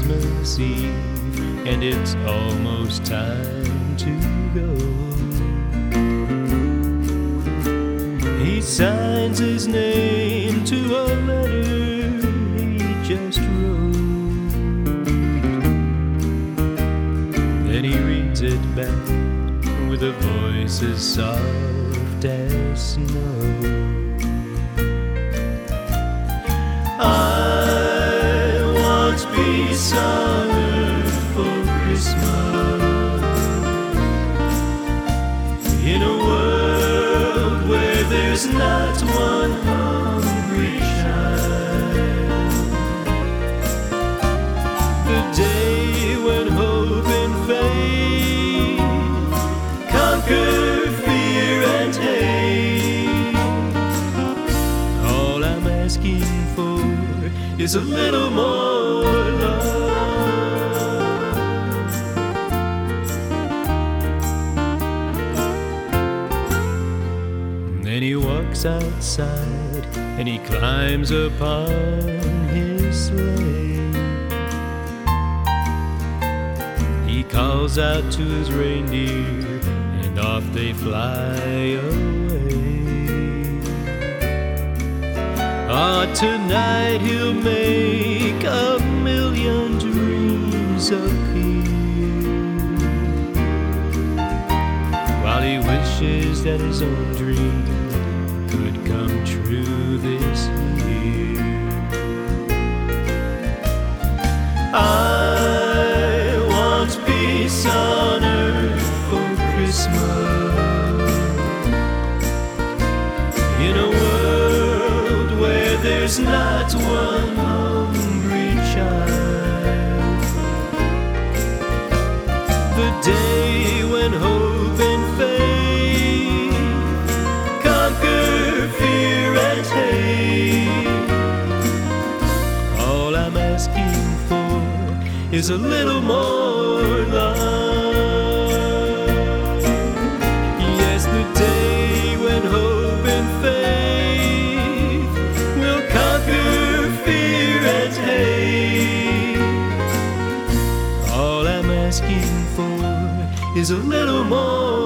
Christmas Eve, and it's almost time to go. He signs his name to a letter he just wrote. Then he reads it back with a voice as soft as snow. I want peace on earth for Christmas, in a world where there's not one hungry child. The day when hope and faith conquer fear and hate. All I'm asking for is a little more love. Then he walks outside and he climbs upon his sleigh. He calls out to his reindeer and off they fly away. Ah, tonight he'll make a million dreams appear, while he wishes that his own dream could come true this year. I want peace on earth for Christmas, in a world where there's not one hungry child. The day when hope and faith conquer fear and hate. All I'm asking for is a little more love. Yes, the day when hope and faith will conquer fear and hate. All I'm asking for is a little more